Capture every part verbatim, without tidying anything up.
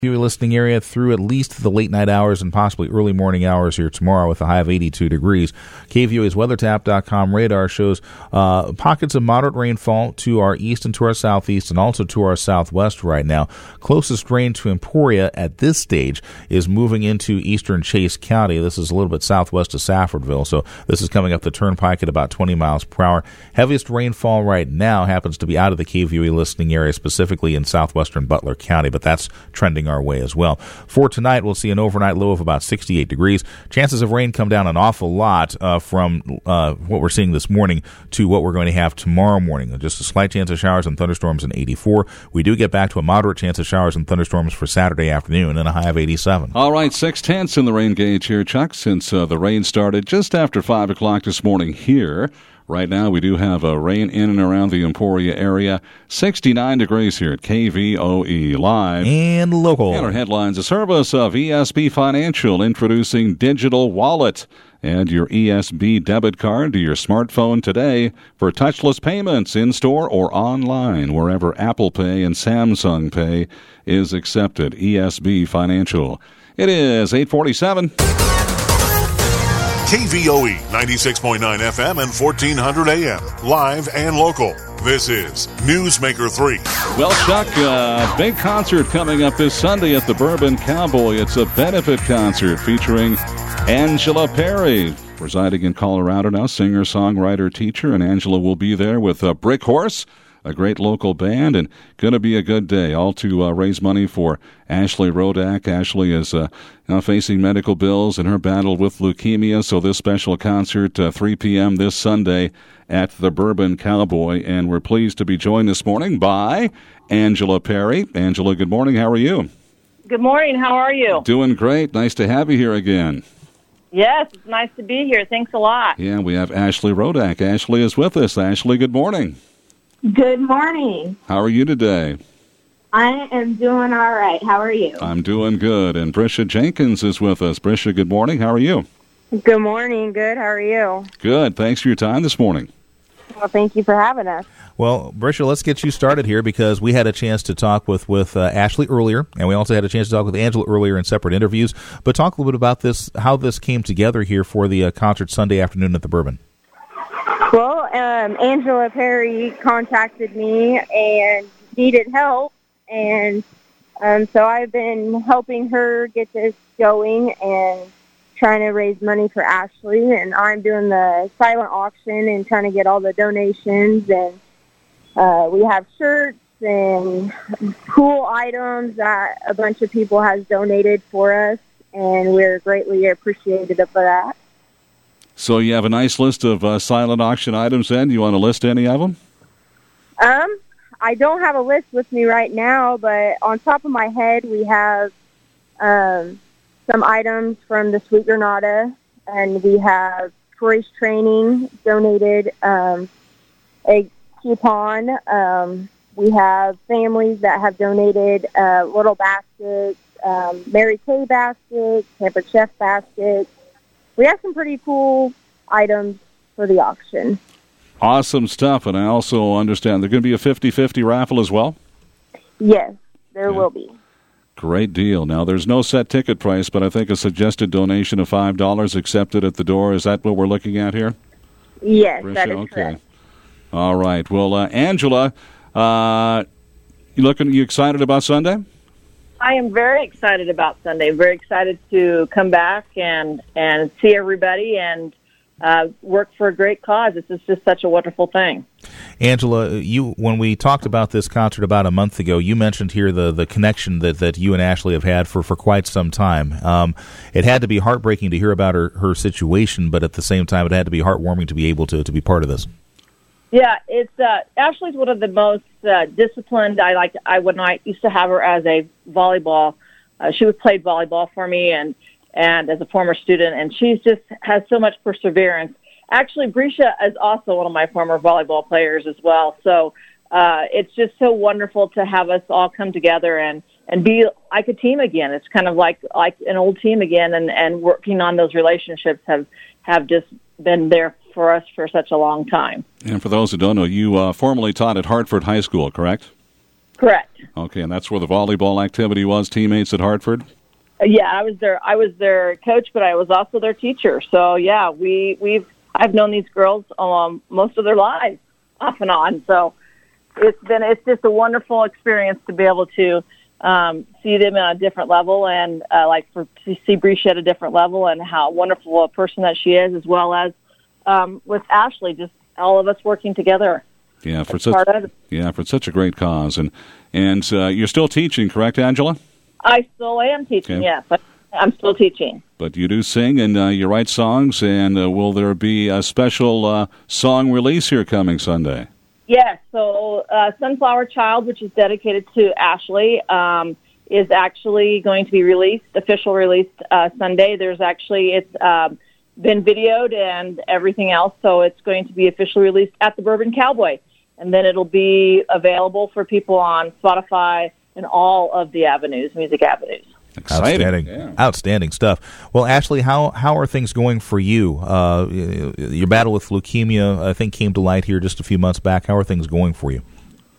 listening area through at least the late night hours and possibly early morning hours here tomorrow with a high of eighty-two degrees. K V O A's WeatherTap dot com radar shows uh, pockets of moderate rainfall to our east and to our southeast and also to our southwest right now. Closest rain to Emporia at this stage is moving into eastern Chase County. This is a little bit southwest of Saffordville, so this is coming up the turnpike at about twenty miles per hour. Heaviest rainfall right now happens to be out of the K V O A listening area, specifically in southwestern Butler County, but that's trending our way as well. For tonight, we'll see an overnight low of about sixty-eight degrees. Chances of rain come down an awful lot uh, from uh, what we're seeing this morning to what we're going to have tomorrow morning. Just a slight chance of showers and thunderstorms in eighty-four. We do get back to a moderate chance of showers and thunderstorms for Saturday afternoon and a high of eighty-seven. All right, six tenths in the rain gauge here, Chuck, since uh, the rain started just after five o'clock this morning here. Right now, we do have uh, rain in and around the Emporia area. sixty-nine degrees here at K V O E Live. And local. And our headlines, a service of E S B Financial introducing Digital Wallet. Add your E S B debit card to your smartphone today for touchless payments in-store or online, wherever Apple Pay and Samsung Pay is accepted. E S B Financial. It is eight forty-seven. K V O E ninety-six point nine F M and fourteen hundred A M, live and local. This is Newsmaker three. Well, Chuck, uh, big concert coming up this Sunday at the Bourbon Cowboy. It's a benefit concert featuring Angela Perry, residing in Colorado now, singer, songwriter, teacher, and Angela will be there with a Brick Horse, a great local band, and going to be a good day, all to uh, raise money for Ashley Rodak. Ashley is uh, now facing medical bills in her battle with leukemia, so this special concert, uh, three p.m. this Sunday at the Bourbon Cowboy, and we're pleased to be joined this morning by Angela Perry. Angela, good morning. How are you? Good morning. How are you? Doing great. Nice to have you here again. Yes, it's nice to be here. Thanks a lot. Yeah, we have Ashley Rodak. Ashley is with us. Ashley, good morning. Good morning. How are you today? I am doing all right. How are you? I'm doing good. And Brisha Jenkins is with us. Brisha, good morning. How are you? Good morning. Good. How are you? Good. Thanks for your time this morning. Well, thank you for having us. Well, Brisha, let's get you started here because we had a chance to talk with, with uh, Ashley earlier, and we also had a chance to talk with Angela earlier in separate interviews. But talk a little bit about this, how this came together here for the uh, concert Sunday afternoon at the Bourbon. Well, um, Angela Perry contacted me and needed help, and um, so I've been helping her get this going and trying to raise money for Ashley, and I'm doing the silent auction and trying to get all the donations, and uh, we have shirts and cool items that a bunch of people has donated for us, and we're greatly appreciative for that. So you have a nice list of uh, silent auction items then? You want to list any of them? Um, I don't have a list with me right now, but on top of my head, we have um, some items from the Sweet Granada, and we have Troy's Training donated um, a coupon. Um, we have families that have donated uh, little baskets, um, Mary Kay baskets, Pampered Chef baskets. We have some pretty cool items for the auction. Awesome stuff, and I also understand there's going to be a fifty-fifty raffle as well? Yes, there yeah. will be. Great deal. Now, there's no set ticket price, but I think a suggested donation of five dollars accepted at the door. Is that what we're looking at here? Yes, Brisha? that is okay. correct. All right. Well, uh, Angela, uh, you looking? You excited about Sunday? I am very excited about Sunday. Very excited to come back and, and see everybody and uh, work for a great cause. This is just such a wonderful thing. Angela, you when we talked about this concert about a month ago, you mentioned here the, the connection that, that you and Ashley have had for, for quite some time. Um, it had to be heartbreaking to hear about her, her situation, but at the same time it had to be heartwarming to be able to, to be part of this. Yeah, it's uh, Ashley's one of the most uh, disciplined. I like. I when I used to have her as a volleyball. Uh, she would play volleyball for me, and and as a former student, and she's just has so much perseverance. Actually, Brisha is also one of my former volleyball players as well. So uh, it's just so wonderful to have us all come together and, and be like a team again. It's kind of like like an old team again, and, and working on those relationships have have just been there for us for such a long time. And for those who don't know, you uh, formerly taught at Hartford High School, correct? Correct. Okay, and that's where the volleyball activity was, teammates at Hartford? Uh, yeah, I was their I was their coach, but I was also their teacher. So yeah, we we've I've known these girls um, most of their lives, off and on. So it's been it's just a wonderful experience to be able to um, see them on a different level, and uh, like for to see Briche at a different level, and how wonderful a person that she is, as well as um, with Ashley, just all of us working together. Yeah, for such yeah for such a great cause, and and uh, you're still teaching, correct, Angela? I still am teaching, okay. yes. But I'm still teaching. But you do sing and uh, you write songs, and uh, will there be a special uh, song release here coming Sunday? Yes, so uh, Sunflower Child, which is dedicated to Ashley, um, is actually going to be released, official released uh, Sunday. There's actually, it's um, been videoed and everything else, so it's going to be officially released at the Bourbon Cowboy. And then it'll be available for people on Spotify and all of the avenues, music avenues. Exciting. Outstanding, yeah. Outstanding stuff. Well, Ashley, how how are things going for you? Uh, your battle with leukemia, I think, came to light here just a few months back. How are things going for you?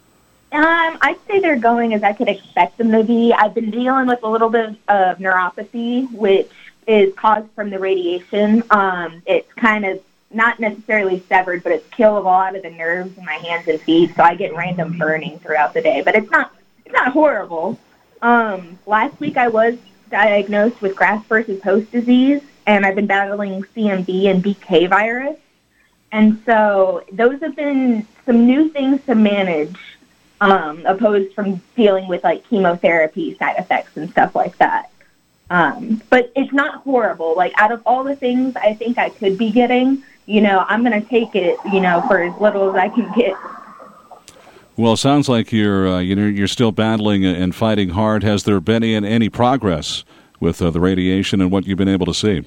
Um, I'd say they're going as I could expect them to be. I've been dealing with a little bit of neuropathy, which is caused from the radiation. Um, it's kind of not necessarily severed, but it's killed a lot of the nerves in my hands and feet, so I get random burning throughout the day. But it's not it's not horrible. Um, last week I was diagnosed with graft versus host disease, and I've been battling C M V and B K virus. And so those have been some new things to manage, um, opposed from dealing with like chemotherapy side effects and stuff like that. Um, but it's not horrible. Like, out of all the things I think I could be getting, you know, I'm going to take it, you know, for as little as I can get. Well, it sounds like you're uh, you know you're still battling and fighting hard. Has there been any, any progress with uh, the radiation and what you've been able to see?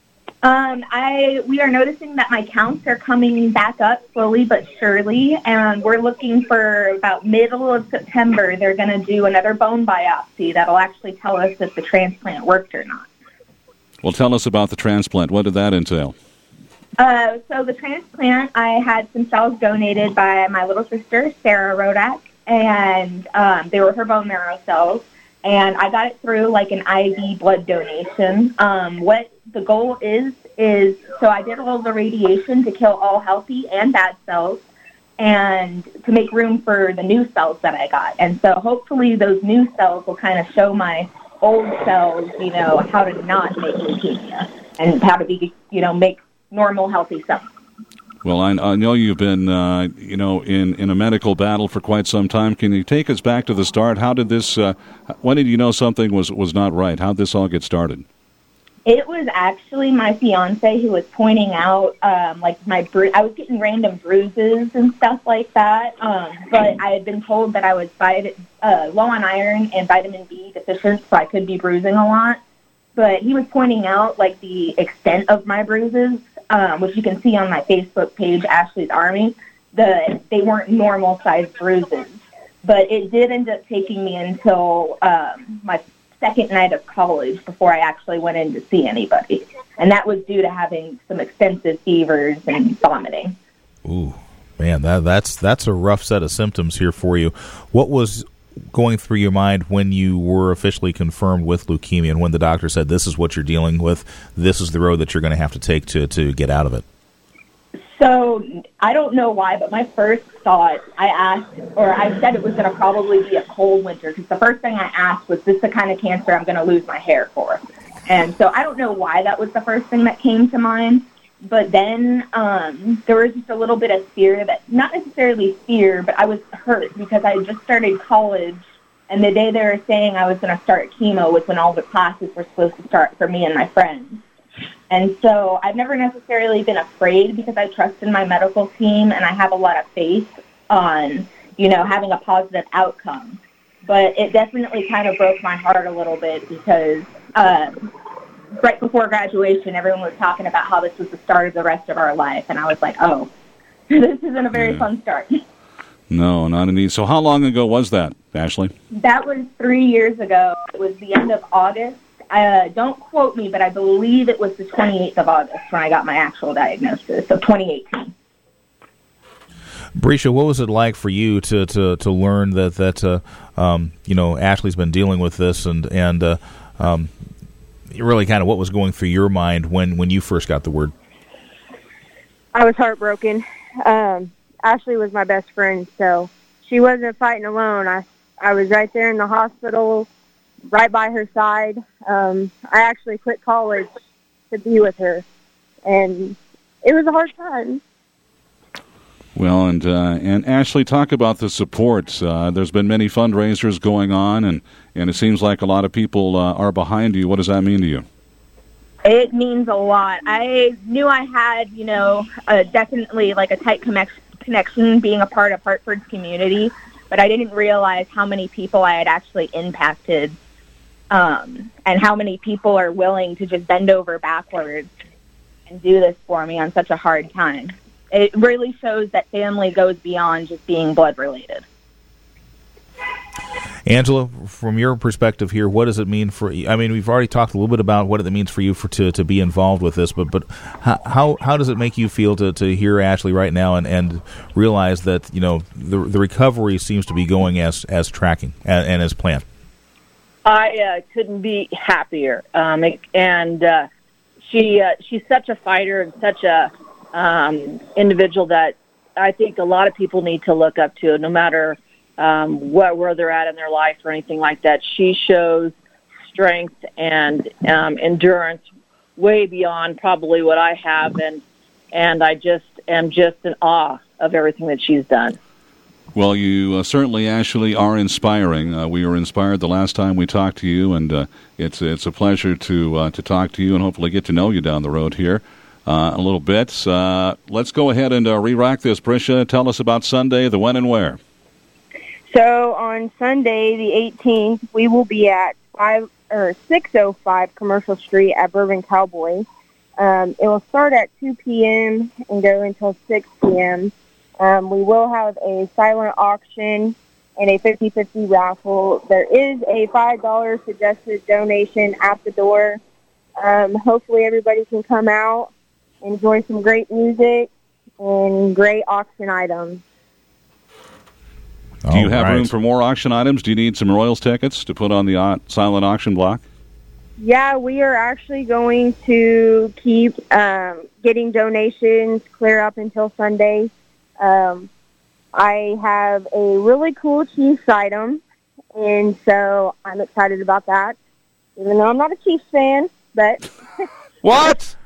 Um, I we are noticing that my counts are coming back up slowly but surely, and we're looking for about middle of September. They're going to do another bone biopsy that'll actually tell us if the transplant worked or not. Well, tell us about the transplant. What did that entail? Uh, so the transplant, I had some cells donated by my little sister, Sarah Rodak, and um, they were her bone marrow cells, and I got it through like an I V blood donation. Um, what the goal is, is so I did all the radiation to kill all healthy and bad cells and to make room for the new cells that I got. And so hopefully those new cells will kind of show my old cells, you know, how to not make leukemia and how to be, you know, make normal, healthy cells. Well, I, I know you've been, uh, you know, in, in a medical battle for quite some time. Can you take us back to the start? How did this, uh, when did you know something was, was not right? How did this all get started? It was actually my fiance who was pointing out, um, like, my bru- I was getting random bruises and stuff like that, um, but I had been told that I was vit- uh, low on iron and vitamin B deficient, so I could be bruising a lot. But he was pointing out, like, the extent of my bruises, um, which you can see on my Facebook page, Ashley's Army. The, they weren't normal-sized bruises. But it did end up taking me until um, my second night of college before I actually went in to see anybody. And that was due to having some extensive fevers and vomiting. Ooh, man, that, that's that's a rough set of symptoms here for you. What was going through your mind when you were officially confirmed with leukemia and when the doctor said this is what you're dealing with, this is the road that you're going to have to take to, to get out of it? So I don't know why, but my first thought, I asked, or I said it was going to probably be a cold winter, because the first thing I asked was, this the kind of cancer I'm going to lose my hair for? And so I don't know why that was the first thing that came to mind. But then um, there was just a little bit of fear, that not necessarily fear, but I was hurt because I had just started college, and the day they were saying I was going to start chemo was when all the classes were supposed to start for me and my friends. And so I've never necessarily been afraid because I trust in my medical team and I have a lot of faith on, you know, having a positive outcome. But it definitely kind of broke my heart a little bit because uh, right before graduation, everyone was talking about how this was the start of the rest of our life. And I was like, oh, this isn't a very yeah. fun start. No, not indeed. So how long ago was that, Ashley? That was three years ago. It was the end of August. Uh, don't quote me, but I believe it was the twenty-eighth of August when I got my actual diagnosis, so twenty eighteen. Brescia, what was it like for you to to, to learn that that uh, um, you know Ashley's been dealing with this, and and uh, um, really kind of what was going through your mind when, when you first got the word? I was heartbroken. Um, Ashley was my best friend, so she wasn't fighting alone. I I was right there in the hospital, right by her side. Um, I actually quit college to be with her, and it was a hard time. Well, and uh, and Ashley, talk about the support. Uh, there's been many fundraisers going on, and, and it seems like a lot of people uh, are behind you. What does that mean to you? It means a lot. I knew I had, you know, uh, definitely like a tight connect- connection being a part of Hartford's community, but I didn't realize how many people I had actually impacted, um, and how many people are willing to just bend over backwards and do this for me on such a hard time. It really shows that family goes beyond just being blood related. Angela, from your perspective here, what does it mean for? I mean, we've already talked a little bit about what it means for you for to, to be involved with this, but but how how does it make you feel to, to hear Ashley right now and, and realize that you know the the recovery seems to be going as as tracking and, and as planned? I uh, couldn't be happier, um, and uh, she uh, she's such a fighter and such a um, individual that I think a lot of people need to look up to, no matter um, what where they're at in their life or anything like that. She shows strength and um, endurance way beyond probably what I have, and and I just am just in awe of everything that she's done. Well, you uh, certainly, Ashley, are inspiring. Uh, we were inspired the last time we talked to you, and uh, it's it's a pleasure to uh, to talk to you and hopefully get to know you down the road here uh, a little bit. Uh, let's go ahead and uh, re-rack this. Brescia, tell us about Sunday, the when and where. So on Sunday, the eighteenth, we will be at five or six oh five Commercial Street at Bourbon Cowboy. Um, it will start at two p.m. and go until six p.m. Um, we will have a silent auction and a fifty-fifty raffle. There is a five dollars suggested donation at the door. Um, hopefully everybody can come out, enjoy some great music, and great auction items. Do you have right. room for more auction items? Do you need some Royals tickets to put on the uh, silent auction block? Yeah, we are actually going to keep um, getting donations clear up until Sunday. Um, I have a really cool Chiefs item, and so I'm excited about that, even though I'm not a Chiefs fan, but... What?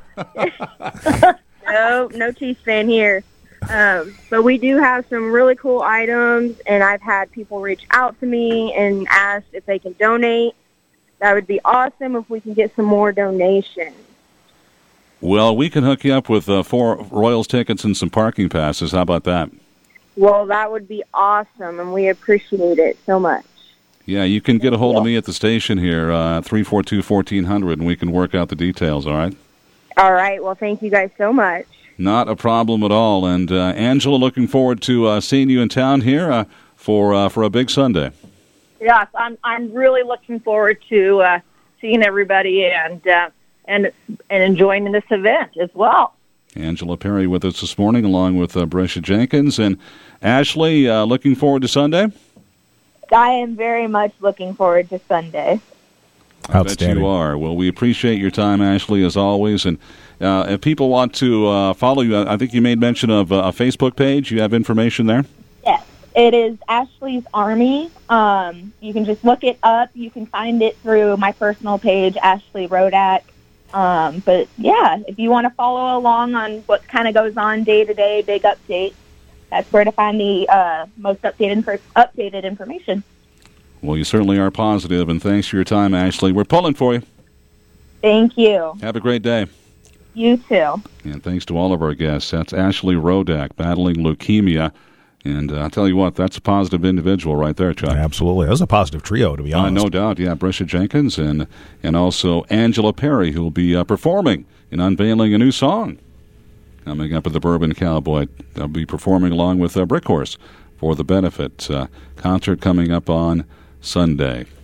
no, no Chiefs fan here. Um, but we do have some really cool items, and I've had people reach out to me and ask if they can donate. That would be awesome if we can get some more donations. Well, we can hook you up with uh, four Royals tickets and some parking passes. How about that? Well, that would be awesome, and we appreciate it so much. Yeah, you can get a hold of me at the station here, uh, three four two, one four zero zero, and we can work out the details, all right? All right. Well, thank you guys so much. Not a problem at all. And, uh, Angela, looking forward to uh, seeing you in town here uh, for uh, for a big Sunday. Yes, I'm I'm really looking forward to uh, seeing everybody and uh, and and enjoying this event as well. Angela Perry with us this morning, along with uh, Brescia Jenkins. And Ashley, uh, looking forward to Sunday? I am very much looking forward to Sunday. I bet you are. Well, we appreciate your time, Ashley, as always. And uh, if people want to uh, follow you, I think you made mention of uh, a Facebook page. You have information there? Yes, it is Ashley's Army. Um, you can just look it up. You can find it through my personal page, Ashley Rodak. Um, but, yeah, if you want to follow along on what kind of goes on day to day, big updates, that's where to find the uh, most updated updated information. Well, you certainly are positive, and thanks for your time, Ashley. We're pulling for you. Thank you. Have a great day. You too. And thanks to all of our guests. That's Ashley Rodak, battling leukemia. And uh, I'll tell you what, that's a positive individual right there, Chuck. Absolutely. That was a positive trio, to be honest. Uh, no doubt, yeah. Brescia Jenkins and and also Angela Perry, who will be uh, performing and unveiling a new song coming up at the Bourbon Cowboy. They'll be performing along with uh, Brick Horse for the benefit uh, concert coming up on Sunday.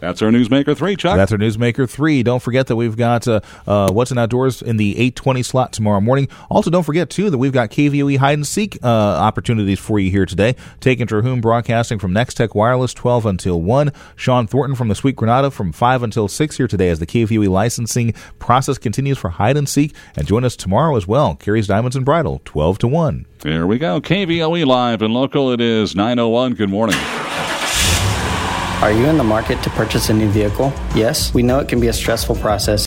That's our Newsmaker three, Chuck. That's our Newsmaker three. Don't forget that we've got uh, uh, What's in Outdoors in the eight twenty slot tomorrow morning. Also, don't forget, too, that we've got K V O E hide and seek uh, opportunities for you here today. Taking Terhune broadcasting from Next Tech Wireless, twelve until one. Sean Thornton from the Sweet Granada from five until six here today as the K V O E licensing process continues for hide and seek. And join us tomorrow as well. Carrie's Diamonds and Bridal, twelve to one. There we go. K V O E live and local. It is nine oh one. Good morning. Are you in the market to purchase a new vehicle? Yes, we know it can be a stressful process